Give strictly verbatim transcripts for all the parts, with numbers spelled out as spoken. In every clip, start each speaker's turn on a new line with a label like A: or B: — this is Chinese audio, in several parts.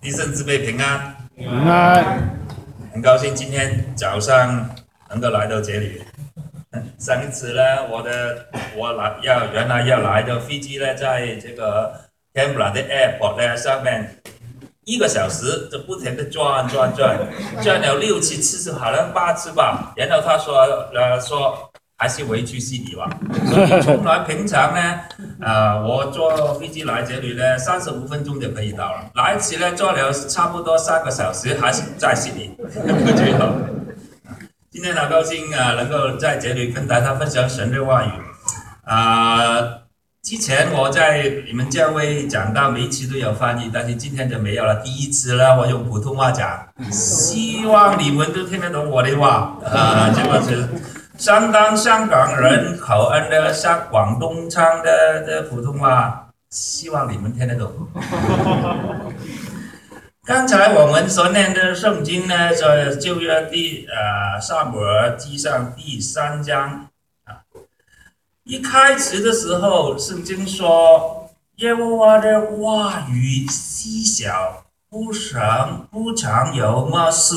A: 弟兄姊妹平安，
B: 平安。
A: 很高兴今天早上能够来到这里。上一次呢，我的我来要原来要来的飞机呢，在这个 Canberra 的 airport 呢上面一个小时就不停的转转转，转了六七次，好像八次吧。然后他说呃说还是回去悉尼吧。所以从来平常呢，呃，我坐飞机来这里呢，三十五分钟就可以到了。来一次呢，坐了差不多三个小时，还是在悉尼，不觉得。今天很高兴啊，能够在这里跟大家分享神的话语。啊、呃，之前我在你们教会讲到每一期都有翻译，但是今天就没有了。第一次呢，我用普通话讲，希望你们都听得懂我的话。啊、呃，这个是相当香港人口音的，像广东腔的的普通话，希望你们听得懂。刚才我们所念的圣经呢，在旧约第呃撒母耳记上第三章啊，一开始的时候，圣经说耶和华的话语细小，不常不常有默示。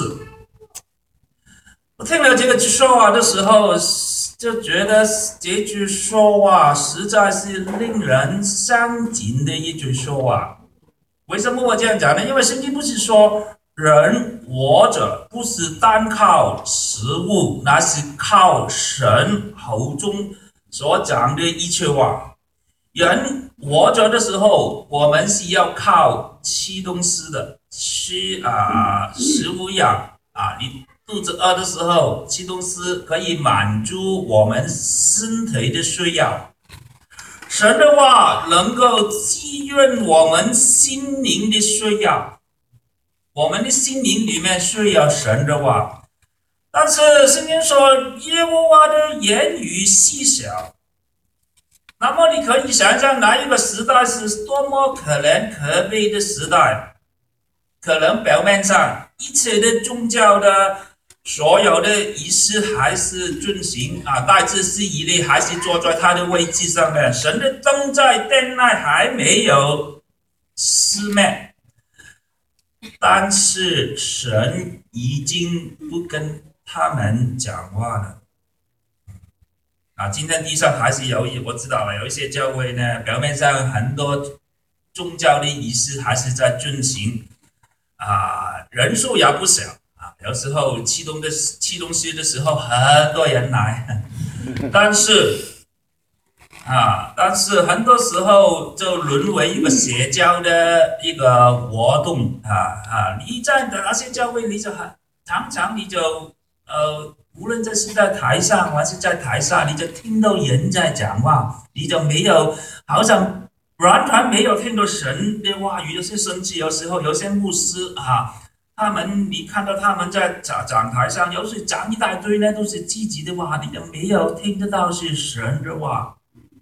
A: 我听了这个说话的时候，就觉得这句说话实在是令人伤心的一句说话。为什么我这样讲呢？因为圣经不是说人活着不是单靠食物，那是靠神口中所讲的一切话。人活着的时候，我们是要靠吃东西的，吃啊、呃、食物养啊，你肚子饿的时候吃东西可以满足我们身体的需要。神的话能够滋润我们心灵的需要，我们的心灵里面需要神的话。但是圣经说耶和华的言语细小，那么你可以想象哪一个时代是多么可怜可悲的时代。可能表面上一切的宗教的所有的仪式还是遵行啊，大祭司以利还是坐在他的位置上面，神的灯在殿内还没有熄灭，但是神已经不跟他们讲话了。啊，今天地上还是有，我知道了，有一些教会呢，表面上很多宗教的仪式还是在遵行，啊，人数也不少。有时候吃东的吃东西的时候，很多人来，但是啊，但是很多时候就沦为一个社交的一个活动啊啊！你在那些教会，你就很常常你就呃，无论这是在台上还是在台下，你就听到人在讲话，你就没有好像完全没有听到神的话语。有些甚至有时候有些牧师啊。他们，你看到他们在讲讲台上，有时讲一大堆呢，都是自己的话，你就没有听得到是神的话。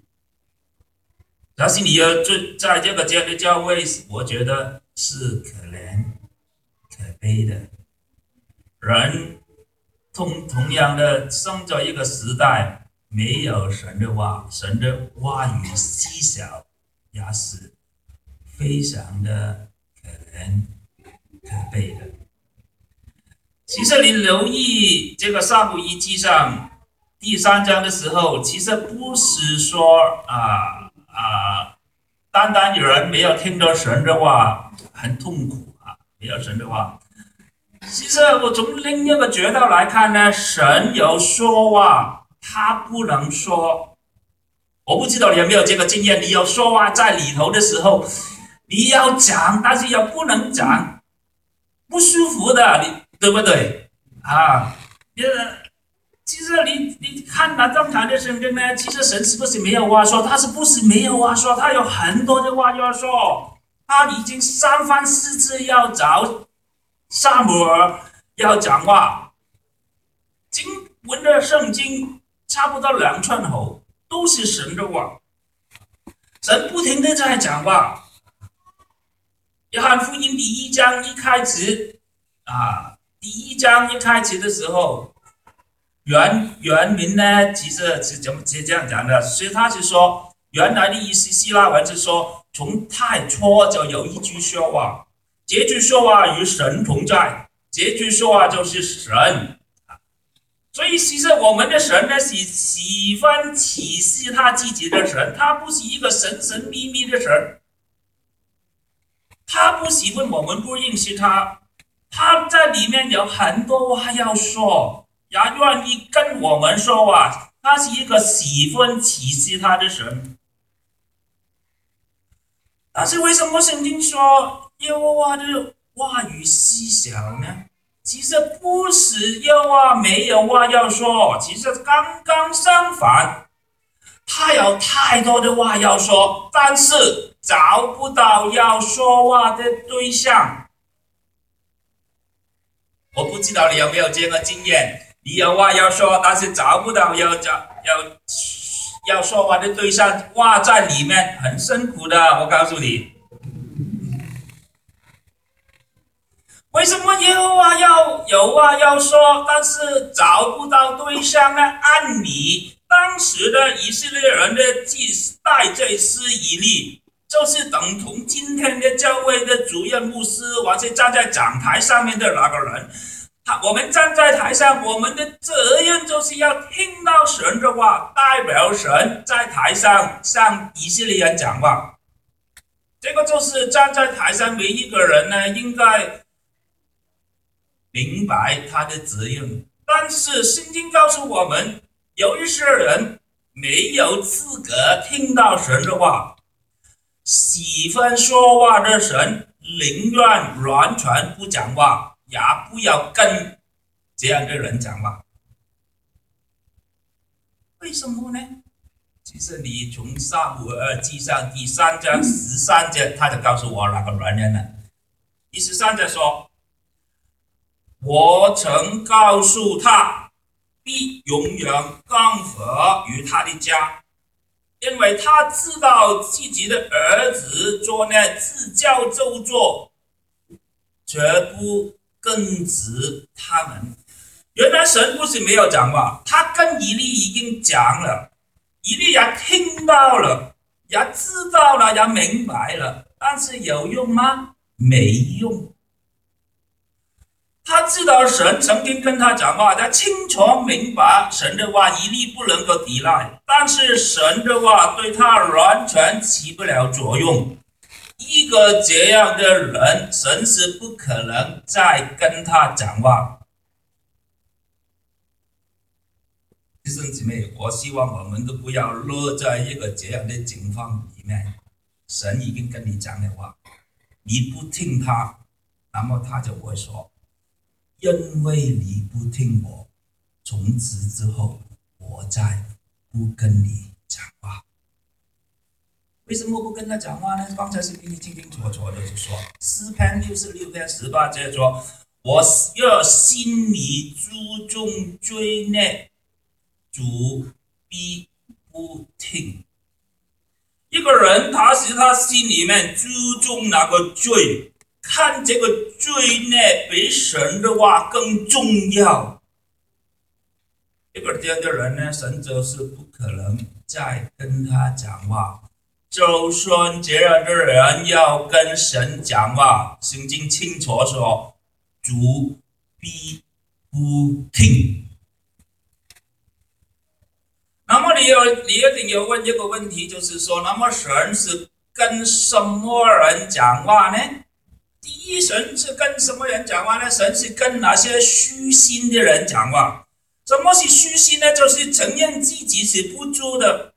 A: 但是你要在这个这样的教会，我觉得是可怜、可悲的。人同同样的生在一个时代，没有神的话，神的话语细小，也是非常的可怜。可悲的。其实你留意这个撒母耳记上第三章的时候，其实不是说啊啊，单单有人没有听到神的话很痛苦啊，没有神的话。其实我从另一个角度来看呢，神有说话，他不能说。我不知道你有没有这个经验，你有说话在里头的时候，你要讲，但是又不能讲。不舒服的，你对不对啊？其实你你看那正常的圣经呢，其实神是不是没有话说？他是不是没有话说？他有很多的话要说，他已经三番四次要找撒母耳要讲话。经文的圣经差不多两寸厚，都是神的话，神不停的在讲话。约翰福音第一章一开始啊，第一章一开始的时候，原原名呢，其实是怎么是这样讲的？所以他是说，原来的意思希腊文是说，从太初就有一句说话， 这句说话与神同在，这句说话就是神。所以其实我们的神呢，是喜欢启示他自己的神，他不是一个神神秘秘的神，他不喜欢我们不认识他，他在里面有很多话要说，也愿意跟我们说话，他是一个喜欢启示他的神。但是为什么圣经说耶和华的话语细小呢？其实不是耶和华没有话要说，其实刚刚相反，他有太多的话要说，但是找不到要说话的对象。我不知道你有没有这个经验，你有话要说，但是找不到要找要要说话的对象，话在里面很辛苦的，我告诉你。为什么耶和华要有话要说，但是找不到对象呢？按理当时的以色列人的祭代祭司以利，就是等同今天的教会的主任牧师，或者站在讲台上面的那个人。他我们站在台上，我们的责任就是要听到神的话，代表神在台上向以色列人讲话。这个就是站在台上每一个人呢，应该明白他的责任。但是圣经告诉我们，有一些人没有资格听到神的话，喜欢说话的神宁愿完全不讲话，也不要跟这样的人讲话。为什么呢？其实你从撒母耳记上第三章十三节，他就告诉我那个原因了。第十三节说，我曾告诉他，必永远降服于他的家，因为他知道自己的儿子做那自教咒作，绝不根治他们。原来神不是没有讲话，他跟以利已经讲了，以利也听到了，也知道了，也明白了，但是有用吗？没用。他知道神曾经跟他讲话，他清楚明白神的话一律不能够抵赖，但是神的话对他完全起不了作用。一个这样的人，神是不可能再跟他讲话。弟兄姊妹，我希望我们都不要落在一个这样的境况里面。神已经跟你讲的话，你不听他，那么他就会说，因为你不听我，从此之后我再不跟你讲话。为什么不跟他讲话呢？刚才是给你清清楚楚的就说，诗篇六十六篇十八节说，我若心里注重罪孽，主必不听。一个人他是他心里面注重那个罪，看这个罪孽比神的话更重要。一个这样的人呢，神就是不可能再跟他讲话。就算这样的人要跟神讲话，圣经清楚说，主必不听。那么你有你一定要问一个问题，就是说，那么神是跟什么人讲话呢？第一，神是跟什么人讲话呢？神是跟那些虚心的人讲话。什么是虚心呢？就是承认自己是不足的。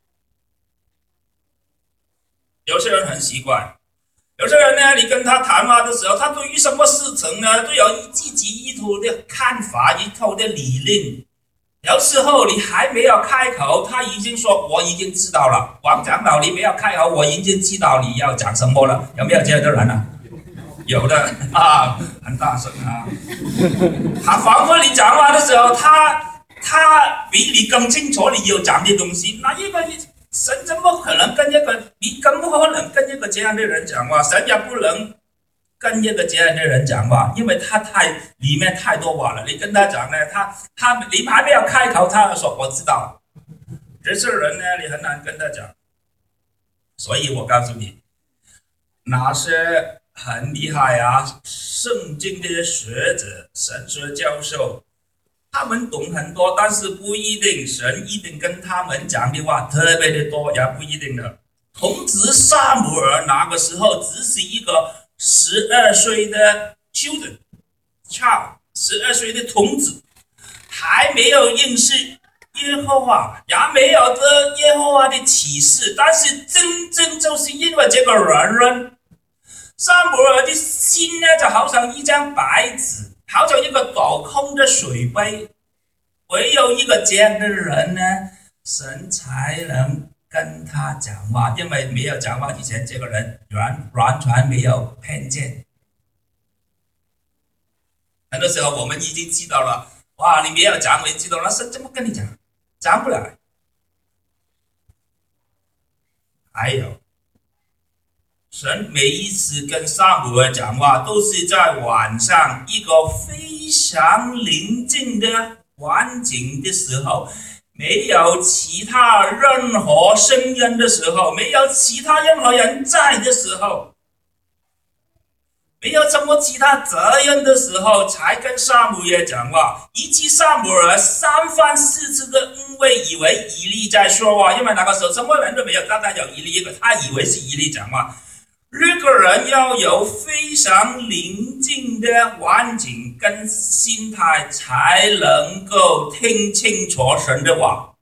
A: 有些人很习惯，有些人呢，你跟他谈话的时候，他对于什么事情呢，都有自己一套的看法，一套的理论。有时候你还没有开口，他已经说我已经知道了。王长老，你没有开口，我已经知道你要讲什么了。有没有这样的人啊？有的啊，很大声啊。他仿佛你讲话的时候，他他比你更清楚你要讲的东西。那一个神怎么可能跟一个你更不可能跟一个这样的人讲话？神也不能跟一个这样的人讲话，因为他太里面太多话了。你跟他讲呢，他他你还没有开口，他就说我知道。这些人呢，你很难跟他讲。所以我告诉你，那些很厉害啊，圣经的学者、神学教授，他们懂很多，但是不一定神一定跟他们讲的话特别的多，也不一定的。童子撒母耳那个时候只是一个十二岁的 children child， 十二岁的童子，还没有认识耶和华，也没有得耶和华的启示，但是真正就是因为这个软弱，撒母耳的心呢，就好像一张白纸，好像一个倒空的水杯。唯有一个这样的人呢，神才能跟他讲话，因为没有讲话之前，这个人完完全没有偏见。很多时候我们已经知道了，哇，你没有讲，我已经知道了，神怎么跟你讲？讲不来。还有，神每一次跟撒母耳讲话，都是在晚上一个非常宁静的环境的时候，没有其他任何声音的时候，没有其他任何人在的时候，没有什么其他责任的时候，才跟撒母耳讲话。以及撒母耳三番四次的因为以为以利在说话，因为那个时候什么人都没有，单单有以利一个，他以为是以利讲话。这个人要有非常宁静的环境跟心态，才能够听清楚神的话。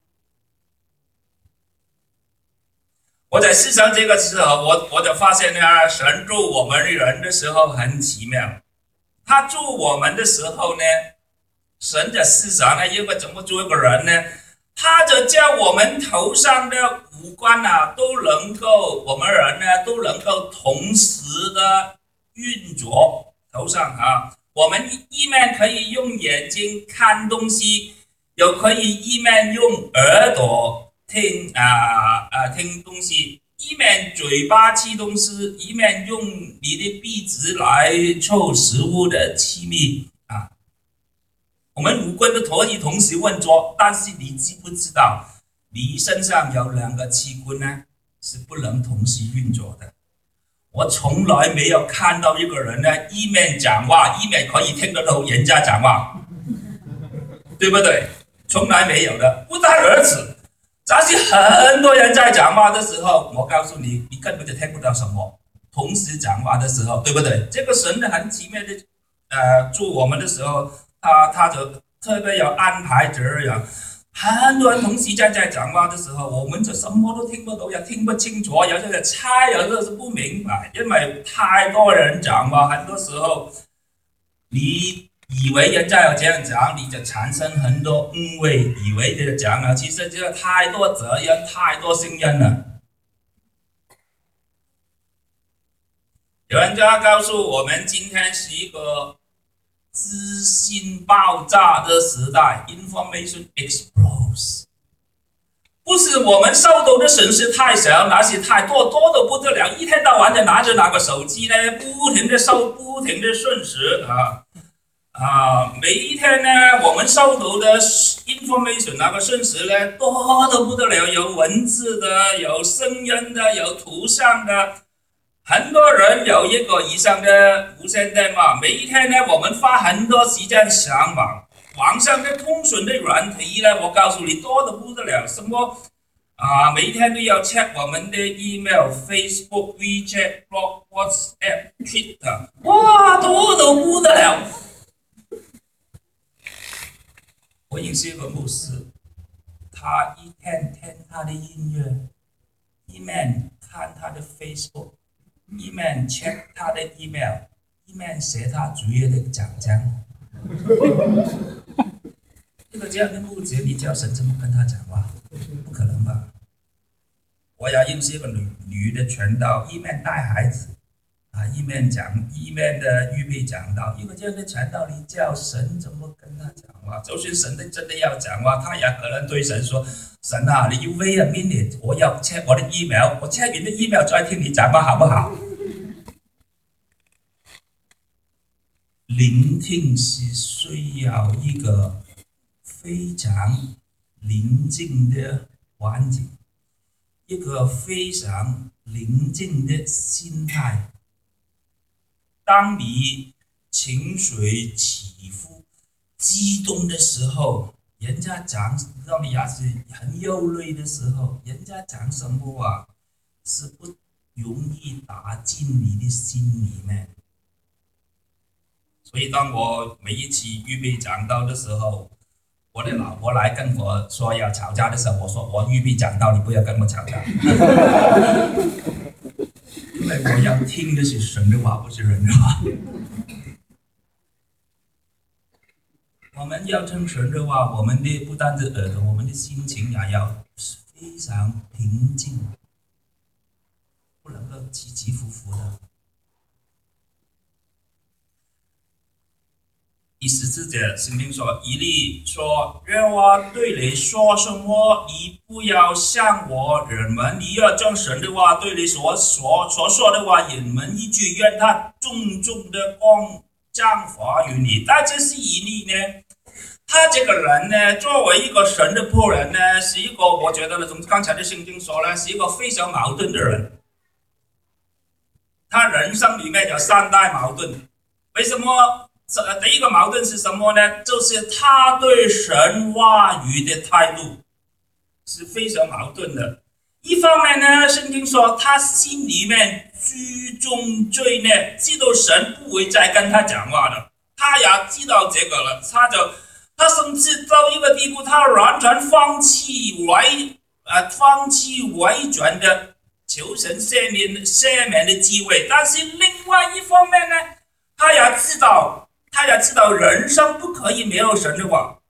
A: 我在思想这个时候，我我就发现呢，神助我们人的时候很奇妙。他助我们的时候呢，神的思想呢，因为怎么助一个人呢？他就叫我们头上的五官啊，都能够，我们人呢都能够同时的运作。头上啊，我们一面可以用眼睛看东西，又可以一面用耳朵听啊啊听东西，一面嘴巴吃东西，一面用你的鼻子来嗅食物的气味啊。我们五官都可以同时运作，但是你知不知道，你身上有两个器官呢，是不能同时运作的。我从来没有看到一个人呢，一面讲话，一面可以听得到人家讲话，对不对？从来没有的。不但如此，假使很多人在讲话的时候，我告诉你，你根本就听不到什么。同时讲话的时候，对不对？这个神很奇妙的，呃，助我们的时候。他他就特别有安排这样，很多人同时在在讲话的时候，我们就什么都听不到，也听不清楚，有些人猜，有些是不明白，因为太多人讲话，很多时候你以为人家要这样讲，你就产生很多误会，以为这个讲了，其实这太多责任，太多声音了。有人家告诉我们，今天是一个资讯爆炸的时代 ，information explodes。不是我们受到的损失太小，那些太多，多的不得了，一天到晚就拿着那个手机呢，不停的收，不停的讯息啊啊！每一天呢，我们收到的 information 那个讯息呢，多的不得了，有文字的，有声音的，有图像的。很多人有一个以上的无线电话，每一天呢，我们花很多时间上网，网上的通讯的软体呢，我告诉你多的不得了，什么啊，每一天都要 check 我们的 email、Facebook、WeChat、Blog、WhatsApp、Twitter， 哇，多的不得了。我认识一个牧师，他一天听他的音乐，一面看他的 Facebook。一面 check 他的 email， 一面写他主页的讲章。一个这样的牧者，你叫神怎么跟他讲话？不可能吧？我也认识一个女女的传道，一面带孩子，啊，一面讲，一面的预备讲道。一个这样的传道，你叫神怎么跟他讲话？就算神的真的要讲话，他也可能对神说。神啊，你要 wait a minute， 我要 check 我的 email， 我 check 完的 email 再听你讲话好不好？聆听是需要一个非常宁静的环境，一个非常宁静的心态。 当你情绪起伏、激动的时候，人家讲让你也是很忧虑的时候，人家讲什么啊，是不容易打进你的心里面。所以当我每一次预备讲道的时候，我的老婆来跟我说要吵架的时候，我说我预备讲道，你不要跟我吵架，因为我要听的是神的话，不是人的话。我们要听神的话，我们的不单是耳朵，我们的心情也要非常平静，不能够起起伏伏的。第十四节，圣经说：“以利说，耶和华对你说什么，你不要向我隐瞒，你要将神的话对你所所所说的话隐瞒一句，愿他重重的光降罚于你。”但这是以利呢，他这个人呢，作为一个神的仆人呢，是一个我觉得呢，从刚才的圣经说呢，是一个非常矛盾的人。他人生里面有三大矛盾，为什么？第一个矛盾是什么呢？就是他对神话语的态度是非常矛盾的。一方面呢，圣经说他心里面居中罪孽，知道神不会再跟他讲话了，他也知道这个了，他就他甚至到一个地步，他完全放弃委呃放弃委转的求神赦免赦免的机会。但是另外一方面呢，他也知道。他也知道人生不可以没有神的话，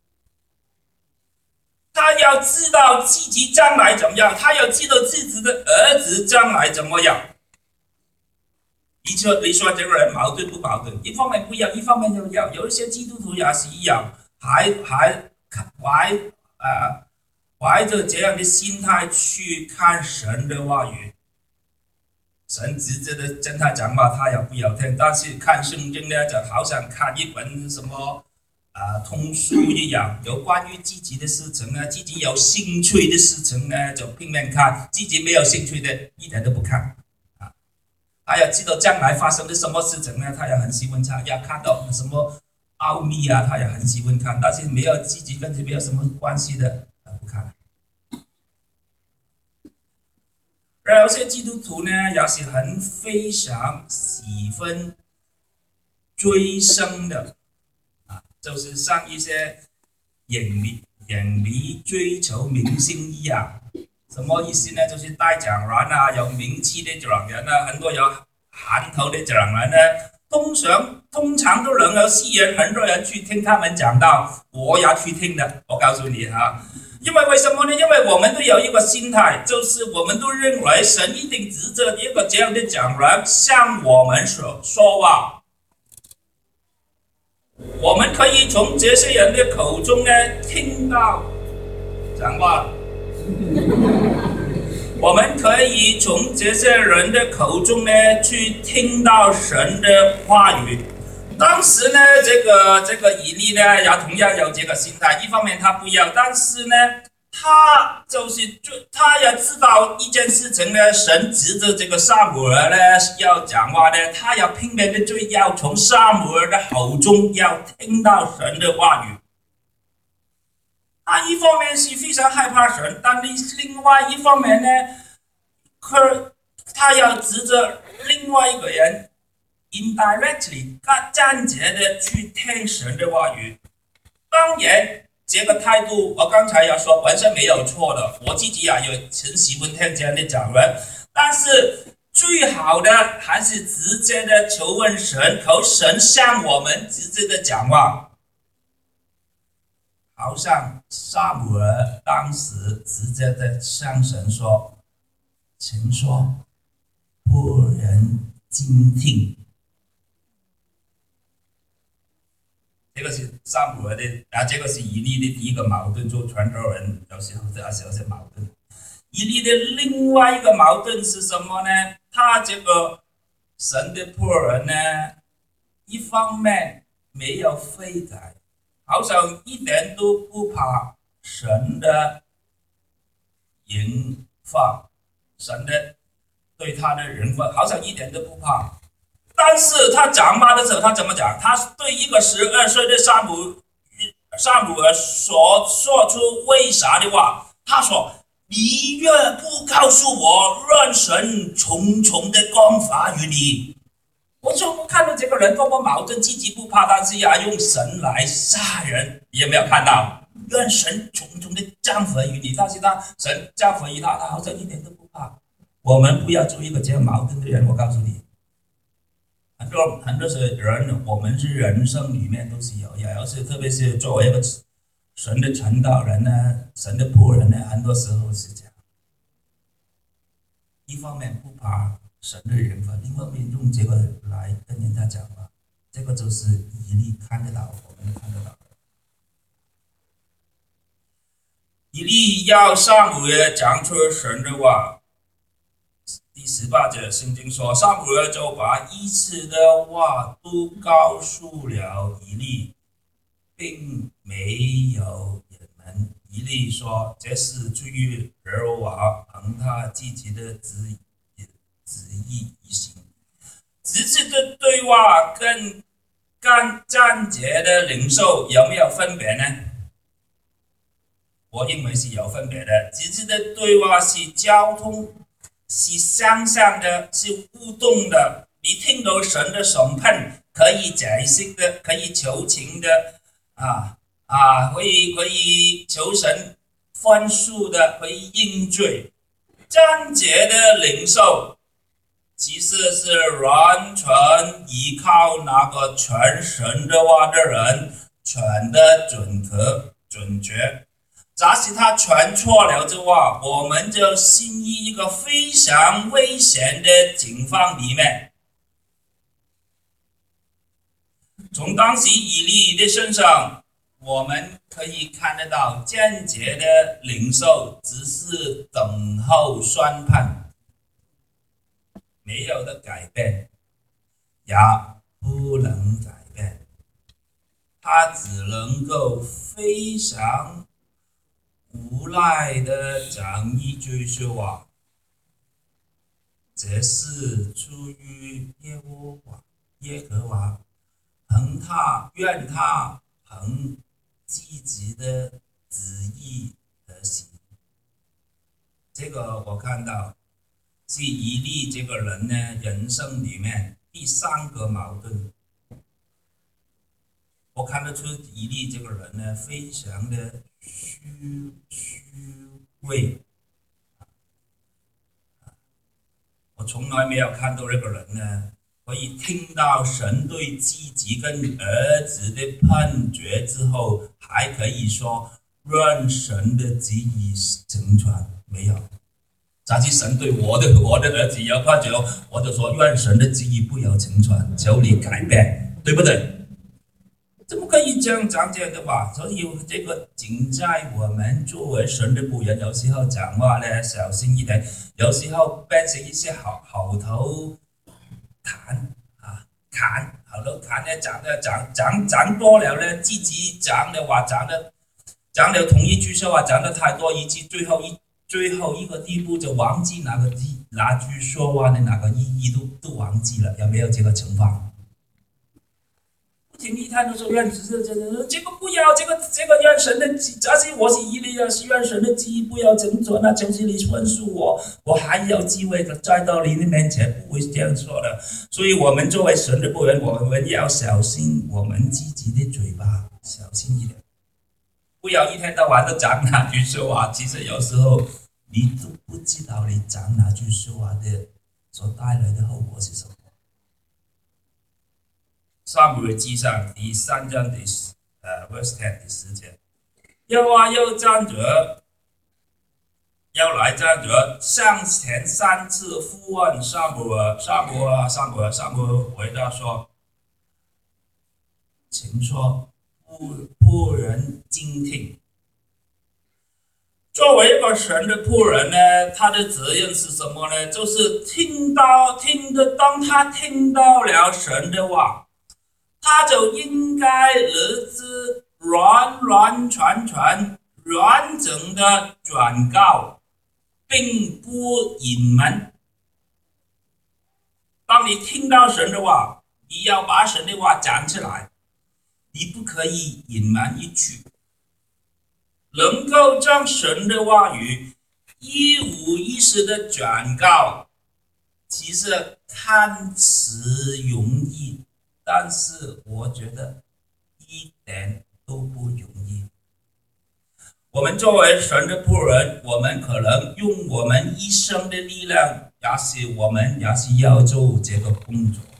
A: 他要知道自己将来怎么样，他要知道自己的儿子将来怎么样。你说你说这个人矛盾不矛盾？一方面不要，一方面又要。有一些基督徒也是一样，还还怀呃怀着这样的心态去看神的话语。神直接的跟他讲话，他也不要听。但是看圣经呢，就好像看一本什么啊、呃、通书一样，有关于自己的事情呢，自己有兴趣的事情呢，就拼命看；自己没有兴趣的，一点都不看。啊，他要知道将来发生的什么事情呢，他也很喜欢看；要看到什么奥秘啊，他也很喜欢看。但是没有自己跟自己没有什么关系的，他不看。而有些基督徒呢，也是很非常喜欢追星的啊，就是像一些影迷、影迷追求明星一样。什么意思呢？就是带奖人啊，有名气的奖人啊，很多有行头的奖人呢，通常通常都能够吸引很多人去听他们讲道，我也去听的。我告诉你啊。因为为什么呢？因为我们都有一个心态，就是我们都认为神一定指着一个这样的讲人向我们说说话，我们可以从这些人的口中呢听到讲话，我们可以从这些人的口中呢去听到神的话语。当时呢，这个这个以利呢，也同样有这个心态。一方面他不要，但是呢，他就是就他也知道一件事情呢，神指着这个撒母耳呢要讲话呢，他要拼命的就要从撒母耳的口中要听到神的话语。他一方面是非常害怕神，但另外一方面呢，可他要指着另外一个人。indirectly 间接的去听神的话语。当然这个态度我刚才也说本身没有错的，我自己也有很喜欢听这样的讲人，但是最好的还是直接的求问神，求神向我们直接的讲话。好像撒母耳当时直接的向神说，请说，仆人静听。这个是撒母耳的啊，这个是以利的第一个矛盾，做传道人有时候还是有些矛盾。以利的另外一个矛盾是什么呢？他这个神的仆人呢，一方面没有悔改，好像一点都不怕神的刑罚，神的对他的人罚，好像一点都不怕。 但是他讲话的时候，他怎么讲？他对一个十二岁的萨姆萨姆尔所说出为啥的话，他说：“你越不告诉我，让神重重的光罚于你。”我就看到这个人多么矛盾，积极不怕，但是要用神来杀人，有没有看到？愿神重重的降罚于你，但是他神降罚于他，他好像一点都不怕。我们不要做一个这样矛盾的人，我告诉你，很多很多是人，我们是人生里面都是有，有时特别是作为一个神的传道人呢，神的仆人呢，很多时候是这样，一方面不怕神的人分，另外面用这个来跟人家讲话，这个就是以利看得到，我们看得到。以利要撒母耳讲出神的话。第十八节圣经说，撒母耳就把一切的话都告诉了以利，并没有隐瞒。以利说，这是出于耶和华凭他自己的旨意旨意而行。直接的对话跟干暂节的领受有没有分别呢？我认为是有分别的。直接的对话是交通，是相向的，是互动的。你听到神的审判，可以解释的，可以求情的，啊啊，可以可以求神宽恕的，可以应罪。暂节的领受其实是完全依靠那个传神的话的人传的准确准确。假使他传错了的话，我们就陷入一个非常危险的境况里面。从当时以利的身上，我们可以看得到间接的领受只是等候宣判，没有的改变，也不能改变，他只能够非常无奈的讲一句说话，这是出于耶和华，耶和华凭他愿他凭自己的旨意而行。这个我看到是以利这个人呢，人生里面第三个矛盾。我看得出以利这个人呢，非常的虚虚伪。我从来没有看到这个人呢，可以听到神对自己跟儿子的判决之后，还可以说让神的旨意成全，没有。假使神对我的我的儿子有判决，我就说愿神的旨意不要成全，求你改变，对不对？怎么可以这样讲这样的话？所以这个仅在我们作为神的仆人，有时候讲话呢小心一点，有时候变成一些口口头谈啊谈，好多谈呢讲的讲讲讲多了呢，自己讲的话讲的讲了同一句说话讲的太多，以及最后一最后一个地步就忘记哪个句哪句说话的哪个意义都都忘记了，有没有这个情况？听一谈都说愿只是这个这个不要这个这个愿神的旨，假使我是以利亚，是愿神的旨意不要成全，那就是你宽恕我，我还有机会的再到你的面前，不会这样说的。所以，我们作为神的仆人，我们要小心我们自己的嘴巴，小心一点，不要一天到晚都讲那句说话。其实有时候你都不知道你讲那句说话的所带来的后果是什么。撒母耳记上第三章第呃 verse ten 第十节，耶和华又站着，要来站着，向前三次呼唤撒母耳，撒母耳，撒母耳，撒母耳回答说：“请说，仆仆人静听。”作为一个神的仆人呢，他的责任是什么呢？就是听到听的，当他听到了神的话，他就应该儿子完完全全完整的转告，并不隐瞒。 当你听到神的话，你要把神的话讲出来，你不可以隐瞒一句。能够将神的话语一五一十的转告，其实看似容易，但是我觉得一点都不容易。我们作为神的仆人，我们可能用我们一生的力量，也许我们也是要做这个工作。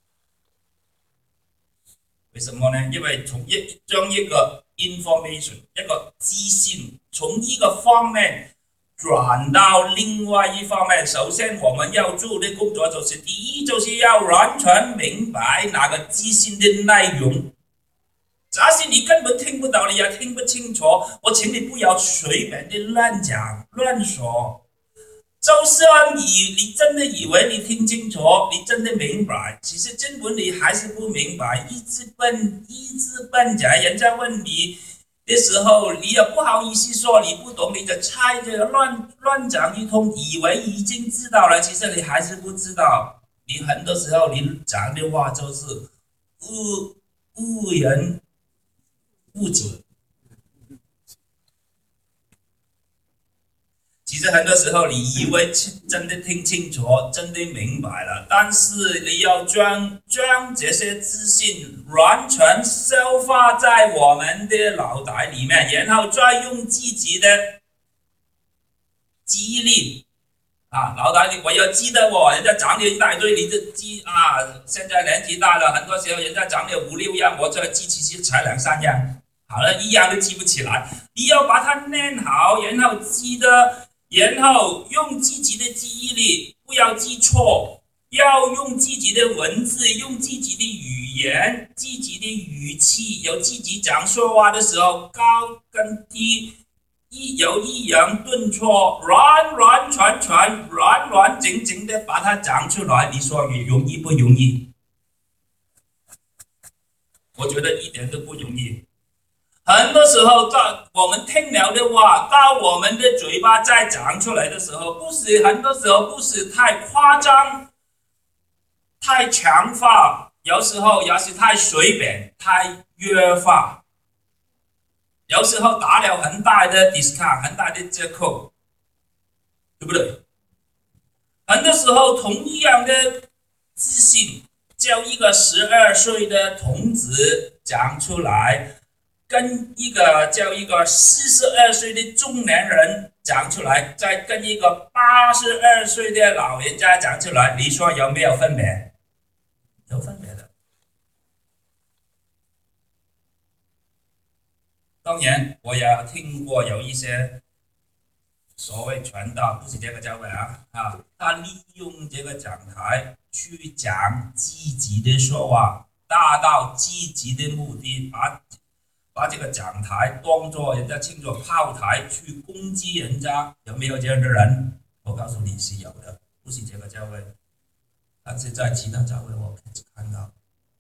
A: 为什么呢？因为从一将一个 information 一个资讯从一个方面转到另外一方面，首先我们要做的工作就是第一，就是要完全明白那个资讯的内容。假使你根本听不到，你也听不清楚，我请你不要随便的乱讲乱说。就算你你真的以为你听清楚，你真的明白，其实根本你还是不明白，一知半一知半解。人家问你的时候，你也不好意思说你不懂，你就猜着乱乱讲一通，以为已经知道了，其实你还是不知道。你很多时候你讲的话就是误误人误己。其实很多时候你以为真的听清楚，真的明白了，但是你要将将这些资讯完全消化在我们的脑袋里面，然后再用自己的记忆力啊，脑袋里我要记得我，人家讲了一大堆，你就记啊。现在年纪大了，很多时候人家讲了五六样，我这记其实才两三样，好了，一样都记不起来。你要把它念好，然后记得。然后用自己的记忆力，不要记错，要用自己的文字，用自己的语言，自己的语气，有自己讲说话的时候，高跟低，一有抑扬顿挫，完完全全、完完整整的把它讲出来，你说容易不容易？我觉得一点都不容易。很多时候，到我们听了的话，到我们的嘴巴再讲出来的时候，不是很多时候不是太夸张、太强化，有时候也是太随便、太约化，有时候打了很大的 discount、很大的折扣，对不对？很多时候，同一样的自信，叫一个十二岁的童子讲出来。跟一个叫一个四十二岁的中年人讲出来，再跟一个八十二岁的老人家讲出来，你说有没有分别？有分别的。当然，我也听过有一些所谓传道，不是这个教会啊，啊，他利用这个讲台去讲积极的说话，达到积极的目的，把。把这个讲台当作人家称作炮台去攻击人家，有没有这样的人？我告诉你是有的，不是这个教会，但是在其他教会我看到，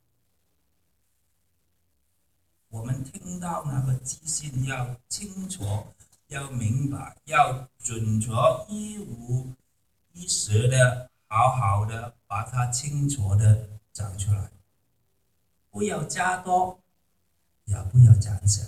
A: 我们听到那个资讯要清楚，要明白，要准确，一五一十的，好好的把它清楚的讲出来，不要加多。也不要讲小。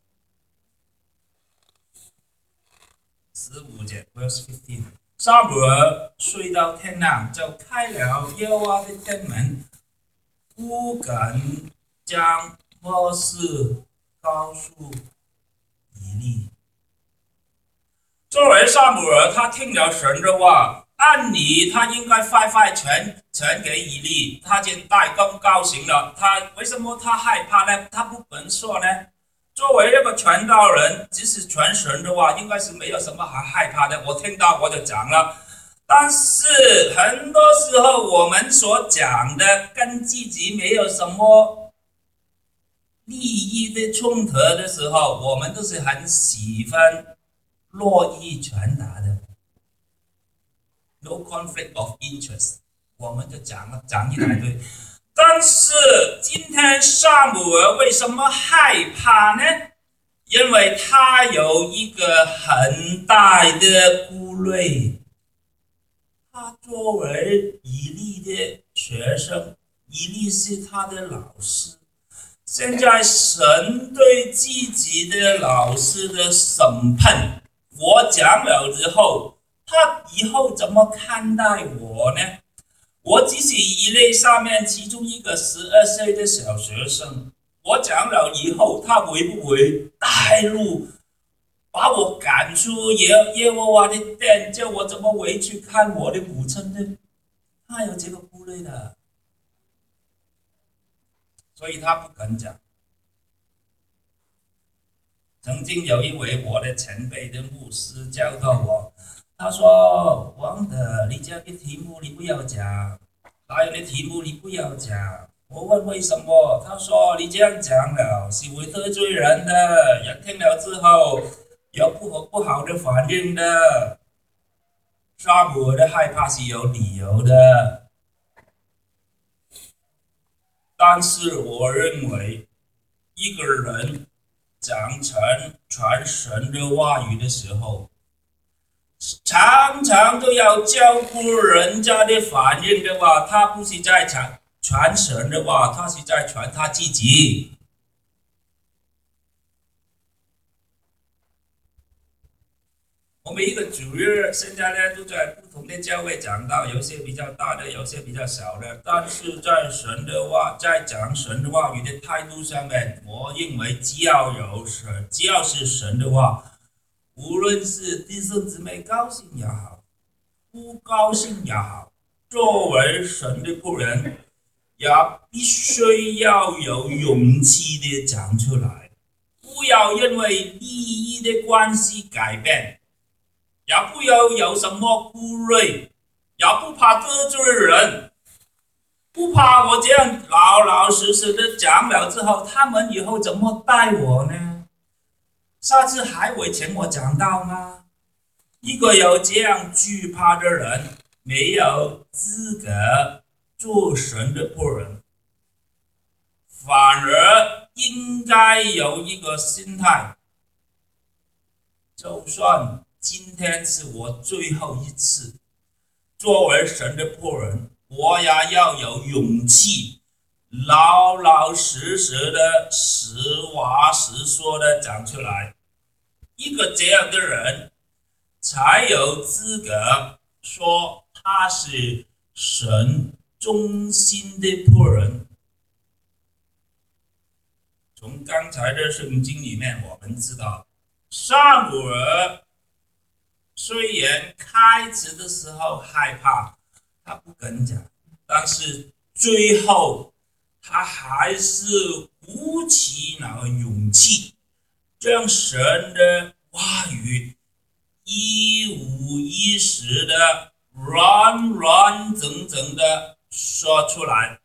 A: 十五节 ，verse fifteen， 撒母耳睡到天亮，就开了耶和华的天门，不敢将末事告诉以利。作为撒母耳，他听了神的话，按理他应该快快传传给以利，他现在更高兴了。他为什么他害怕呢？他不肯说呢？作为一个传道人，即使传神的话，应该是没有什么好害怕的。我听到我就讲了，但是很多时候我们所讲的跟自己没有什么利益的冲突的时候，我们都是很喜欢乐意传达的。No conflict of interest， 我们就讲了讲一大堆。但是今天撒母耳为什么害怕呢？因为他有一个很大的顾虑。他作为以利的学生，以利是他的老师。现在神对自己的老师的审判，我讲了之后，他以后怎么看待我呢？我只是一类上面其中一个十二岁的小学生，我讲了以后，他会不会带路，把我赶出耶耶和华的殿，叫我怎么回去看我的母亲呢？他有这个顾虑的。所以他不敢讲。曾经有一位我的前辈的牧师教导我，他说：“王德，你这个题目你不要讲，还有的题目你不要讲。”我问为什么，他说：“你这样讲了是会得罪人的，人听了之后有不不好的反应的。”撒母耳的害怕是有理由的。但是我认为，一个人讲传传神的话语的时候，常常都要照顾人家的反应的话，他不是在传传神的话，他是在传他自己。我们一个主日现在呢都在不同的教会讲到，有些比较大的，有些比较小的，但是在神的话，在讲神的话语的态度上面，我认为只要有神，只要是神的话，无论是弟兄姊妹高兴也好，不高兴也好，作为神的仆人，也必须要有勇气的讲出来，不要因为利益的关系改变。也不要有什么顾虑，也不怕得罪人，不怕我这样老老实实的讲了之后，他们以后怎么待我呢？下次还会请我讲道吗？一个有这样惧怕的人，没有资格做神的仆人，反而应该有一个心态，就算今天是我最后一次作为神的仆人，我也要有勇气，老老实实的、实话实说的讲出来。一个这样的人，才有资格说他是神忠心的仆人。从刚才的圣经里面，我们知道撒母耳虽然开始的时候害怕，他不敢讲，但是最后他还是鼓起那个勇气，将神的话语一五一十的、完完整整的说出来。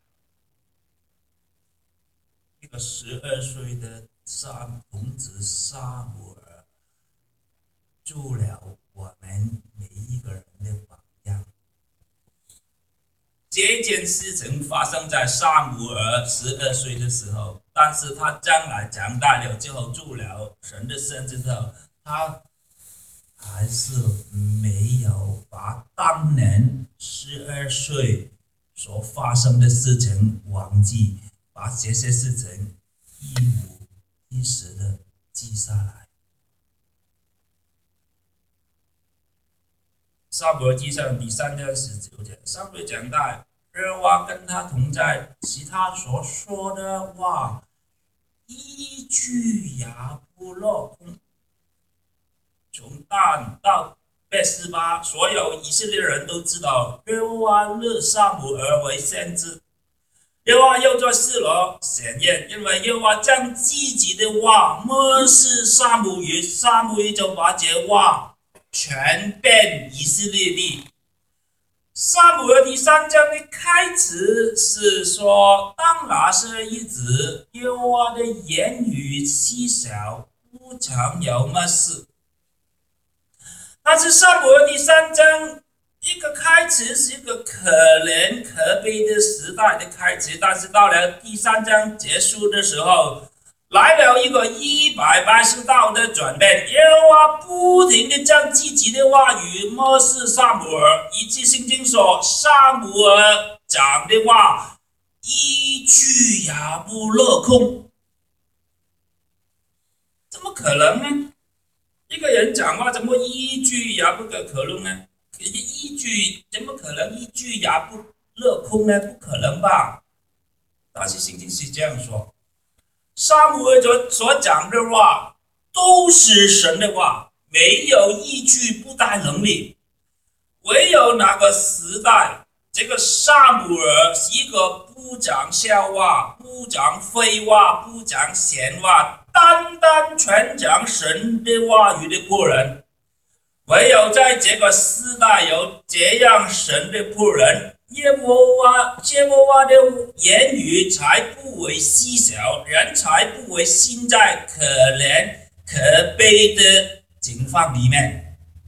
A: 一个十二岁的撒童子撒母耳，做了我们每一个人的榜样。这件事情发生在撒母耳十二岁的时候，但是他将来长大了之后，做了神的圣之后，他还是没有把当年十二岁所发生的事情忘记，把这些事情一五一十的记下来。撒母耳记上第三章十九节，撒母耳讲到耶和华跟他同在，其他所说的话一句也不落空。从但到贝斯巴，所有以色列人都知道耶和华立撒母耳为先知。耶和华又在示罗显现，因为耶和华将自己的话默示撒母耳，撒母耳就把这话全遍以色列地。撒母耳第三章的开始是说，当拿瑟一子，耶和华的言语稀少，不常有默示。但是撒母耳第三章一个开始是一个可怜可悲的时代的开始，但是到了第三章结束的时候，来了一个一百八十度的转变。耶和华不停地将自己的话语默示撒母耳，以致圣经说撒母耳讲的话一句也不落空，怎么可能呢？一个人讲话怎么一句也不可能呢？一句怎么可能一句也不落空呢？不可能吧？但是圣经是这样说，撒母耳所所讲的话都是神的话，没有一句不带能力。唯有那个时代，这个撒母耳是一个不讲笑话、不讲废话、不讲闲话，单单全讲神的话语的仆人。唯有在这个时代有这样神的仆人，耶和华耶和华的言语才不会稀少，人才不会陷在可怜可悲的境况里面。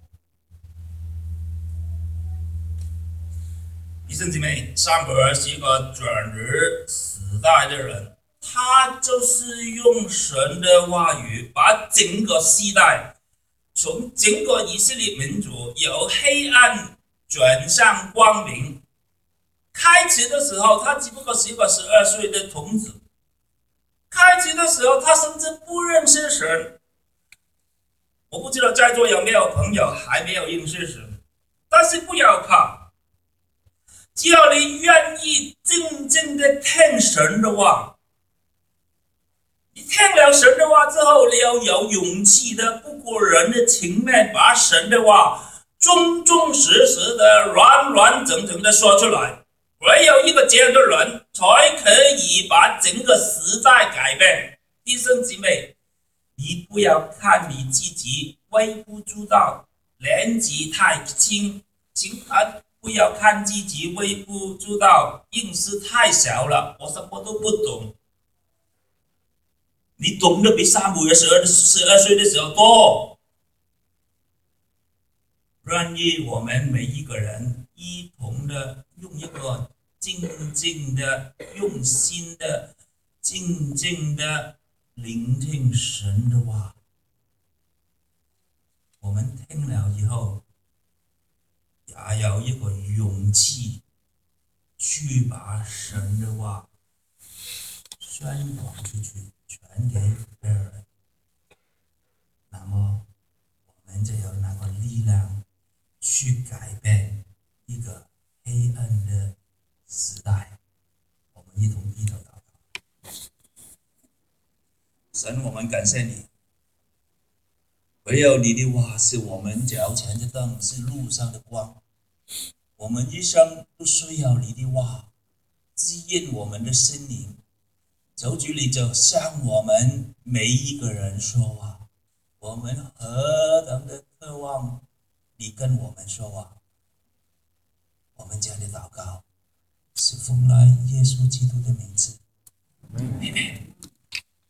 A: 弟兄姊妹，撒母耳是一个转日时代的人，他就是用神的话语把整个时代，从整个以色列民族由黑暗转向光明。开始的时候，他只不过是一个十二岁的童子。开始的时候，他甚至不认识神。我不知道在座有没有朋友还没有认识神，但是不要怕，只要你愿意静静的听神的话，你听了神的话之后，你要有勇气的，不顾人的情面，把神的话忠忠实实的、完完整整的说出来。唯有一个这样的人，才可以把整个时代改变。弟兄姊妹，你不要看你自己微不足道，年纪太轻，轻啊！不要看自己微不足道，认识太小了，我什么都不懂。你懂得比撒母耳十二十二岁的时候多。愿意我们每一个人一同的用一个静静的、用心的、静静的聆听神的话。我们听了以后，也有一个勇气去把神的话宣广出去，传给别人。那么，我们就有那个力量去改变一个黑暗的时代。我们一同低头祷告。神，我们感谢你，唯有你的话是我们脚前的灯，是路上的光。我们一生都需要你的话滋润我们的心灵。求主你就向我们每一个人说话，我们何等的渴望你跟我们说话。我们这样的祷告是奉来耶稣基督的名字。